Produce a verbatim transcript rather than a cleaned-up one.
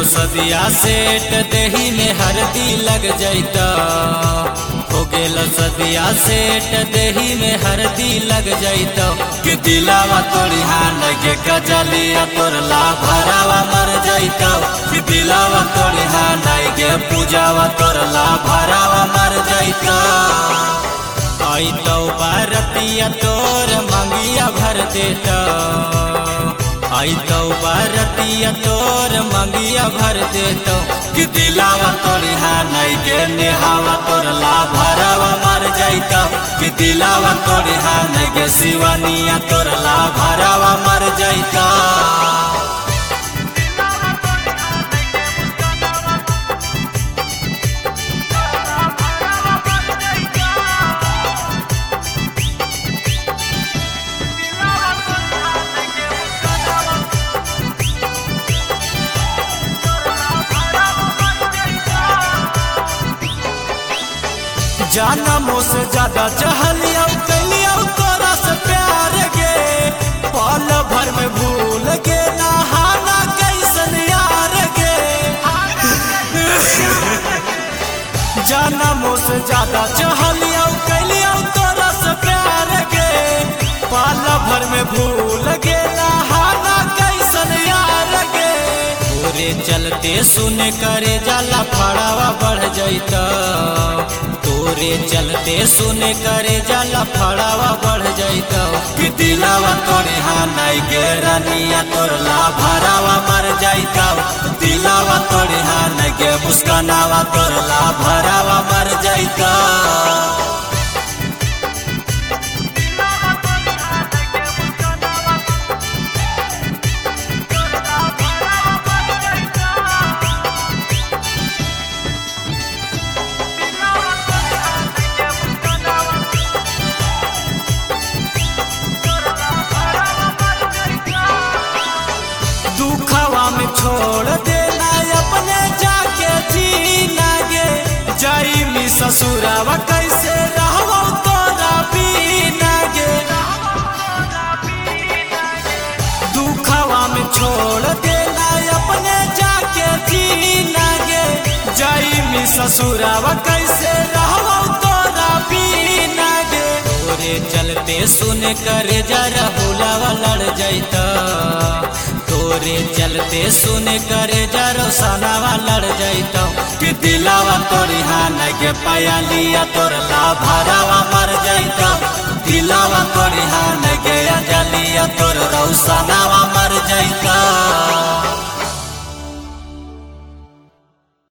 गेलो सदिया सेठ देही में हरदी लग जाइता। हो गेलो सदिया सेठ देही में हरदी लग जाइता। कि दिलावा तोड़ी हान के कजलिया तोरला भरावा मर जाइता। कि दिलावा तोड़ी हान के पूजावा तोरला भरावा मर जाइता। आई तो बारतिया तोर मंगिया भर देता। आई तो बारतिया तोर मंगिया भर देतो। कि दिलावा तोरी हानई के नेहावा तोरला भरावा मर जाइता। कि दिलावा तोरी हानई के शिवानिया तोरला भरावा मर जाइता। जाना मोसे ज्यादा चहलिया कैलिया तोरा से प्यार गे। पल भर में भूल गे नहाना कैसन यार गे। जाना मोसे ज्यादा चहलिया कैलिया तोरा से प्यार गे। पल भर में भूल गे नहाना कैसन यार गे। तोरे चलते सुन करे जाला फड़ावा बढ़ जाइता। तोरे चलते सुने करे जाला फड़ावा बढ़ जाइता। कि दिलावा तोरे हानई के रानिया तोरला भरावा मर जाइता। दिलावा तोरे हानई के मुस्कानावा तोरला भरावा मर जाइता। दुखवा में छोड़ देना अपने जाके जीना गे। जाई मी ससुरावा कैसे रहबो तोरा बिना गे। दुखवा में छोड़ देना अपने जाके जीना गे। जाई मी ससुरावा कैसे रहबो तोरा बिना गे। तोरे चलते सुन करे जरा हुलावा लड़ जाइता। तोरे चलते सुन करे जरो सनावा लड़ जाइता। कि दिलावा तोरी हान के पयालिया तोरला भरावा मर जाइता। दिलावा तोरी हान के अंजलिया तोर रौसनावा मर जाइता।